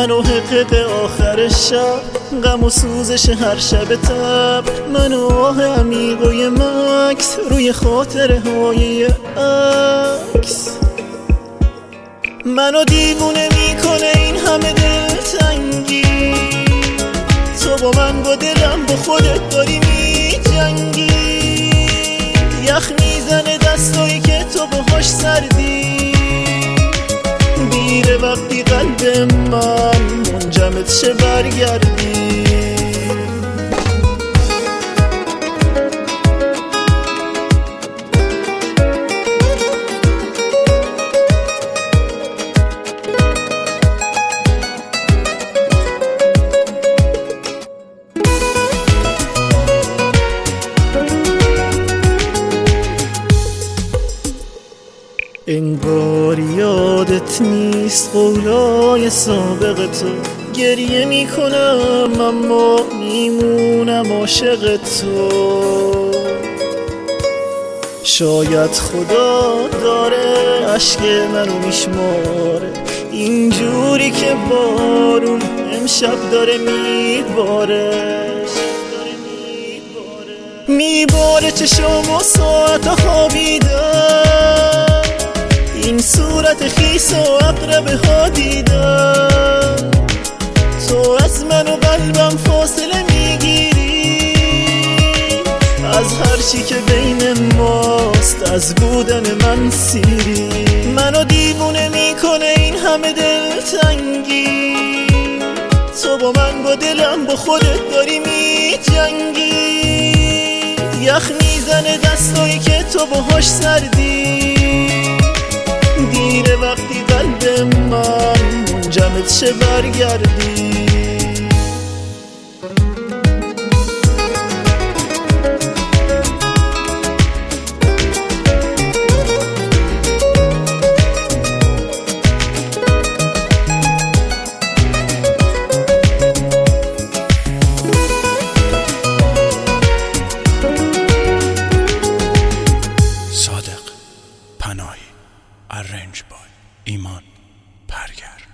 من و حقق آخر شب، غم و سوزش هر شب تب، من و آه عمیق و یه مکس روی خاطره های عکس. منو دیوونه میکنه این همه دلتنگی، تو با من با دلم با خودت داری میجنگی. یخ میزنه دستایی که تو باهاش سردی، دیره وقتی قلب من منجمد شه برگردی. انگار یادت نیست قولای سابق تو، گریه میکنم اما میمونم عاشق تو. شاید خدا داره عشق منو میشماره، اینجوری که بارون امشب داره میباره چشم و ساعت خوابیدم، این صورت خیس و اقربه ها دیدم. تو از من و قلبم فاصله میگیری، از هر چی که بین ماست از بودن من سیری. منو دیوونه میکنه این همه دلتنگی، تو با من با دلم با خودت داری میجنگی. یخ میزنه دستایی که تو باهاش سردی، دیره وقتی قلب من منجمد شه برگردی. صادق پناهی، ارنج بای ایمان پرگر.